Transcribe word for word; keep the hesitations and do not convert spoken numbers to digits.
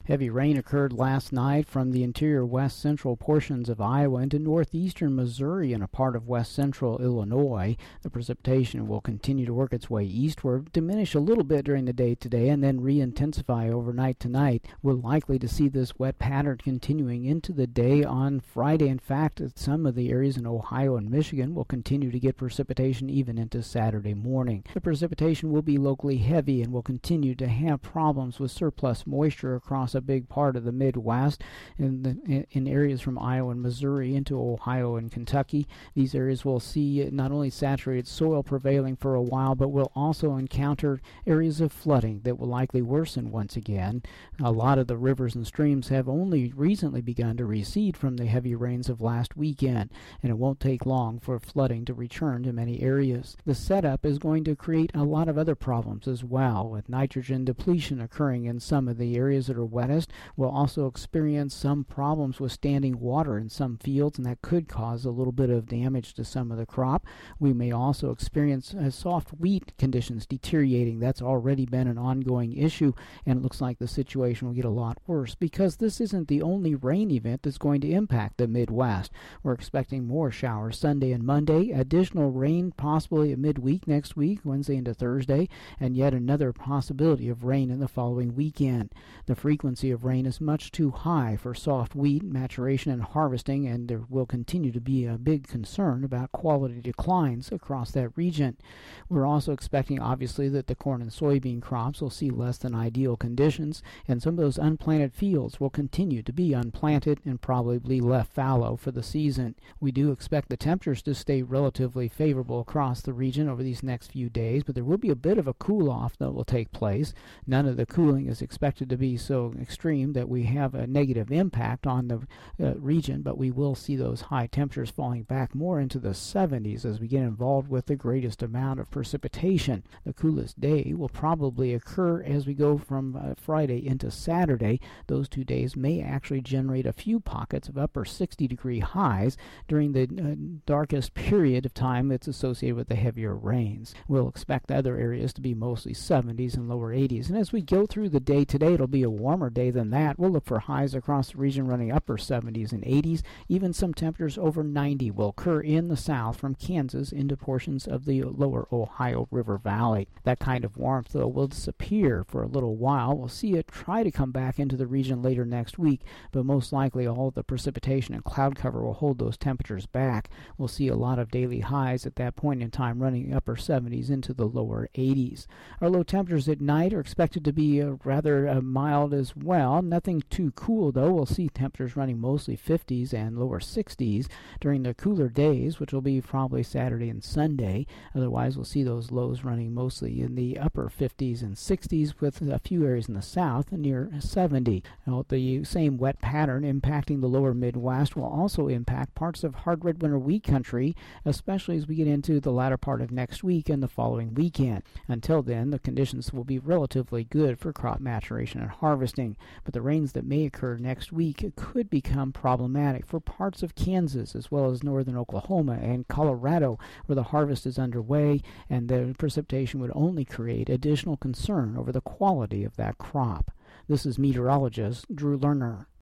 Heavy rain occurred last night from the interior west central portions of Iowa into northeastern Missouri and a part of west central Illinois. The precipitation will continue to work its way eastward, diminish a little bit during the day today, and then re-intensify overnight tonight. We're likely to see this wet pattern continuing into the day on Friday. In fact, some of the areas in Ohio and Michigan will continue to get precipitation even into Saturday morning. The precipitation will be locally heavy and will continue to have problems with surplus moisture across a big part of the Midwest in, the, in areas from Iowa and Missouri into Ohio and Kentucky. These areas will see not only saturated soil prevailing for a while, but will also encounter areas of flooding that will likely worsen once again. A lot of the rivers and streams have only recently begun to recede from the heavy rains of last weekend, and it won't take long for flooding to return to many areas. The setup is going to create a lot of other problems as well, with nitrogen depletion occurring in some of the areas that are wettest. We'll also experience some problems with standing water in some fields, and that could cause a little bit of damage to some of the crop. We may also experience uh, soft wheat conditions deteriorating. That's already been an ongoing issue, and it looks like the situation will get a lot worse because this isn't the only rain event that's going to impact the Midwest. We're expecting more showers Sunday and Monday, additional rain possibly at midweek next week, Wednesday into Thursday, and yet another possibility of rain in the following weekend. The frequency of rain is much too high for soft wheat maturation and harvesting, and there will continue to be a big concern about quality declines across that region. We're also expecting, obviously, that the corn and soybean crops will see less than ideal conditions, and some of those unplanted fields will continue to be unplanted and probably left fallow for the season. We do expect the temperatures to stay relatively favorable across the region over these next few days, but there will be a bit of a cool-off that will take place. None of the cooling is expected to be so extreme that we have a negative impact on the uh, region, but we will see those high temperatures falling back more into the seventies as we get involved with the greatest amount of precipitation. The coolest day will probably occur as we go from uh, Friday into Saturday. Those two days may actually generate a few pockets of upper sixty degree highs during the uh, darkest period of time that's associated with the heavier rains. We'll expect other areas to be mostly seventies and lower eighties, and as we go through the day today, it'll be a warmer day than that. We'll look for highs across the region running upper seventies and eighties. Even some temperatures over ninety will occur in the south from Kansas into portions of the lower Ohio River Valley. That kind of warmth, though, will disappear for a little while. We'll see it try to come back into the region later next week, but most likely all of the precipitation and cloud cover will hold those temperatures back. We'll see a lot of daily highs at that point in time running upper seventies into the lower eighties. Our low temperatures at night are expected to be uh, rather uh, mild as well. Nothing too cool, though. We'll see temperatures running mostly fifties and lower sixties during the cooler days, which will be probably Saturday and Sunday. Otherwise, we'll see those lows running mostly in the upper fifties and sixties, with a few areas in the south near seventy. Now, the same wet pattern impacting the lower Midwest will also impact parts of hard red winter wheat country, especially as we get into the latter part of next week and the following weekend. Until then, the conditions will be relatively good for crop maturation and harvesting, but the rains that may occur next week could become problematic for parts of Kansas as well as northern Oklahoma and Colorado, where the harvest is underway, and the precipitation would only create additional concern over the quality of that crop. This is meteorologist Drew Lerner.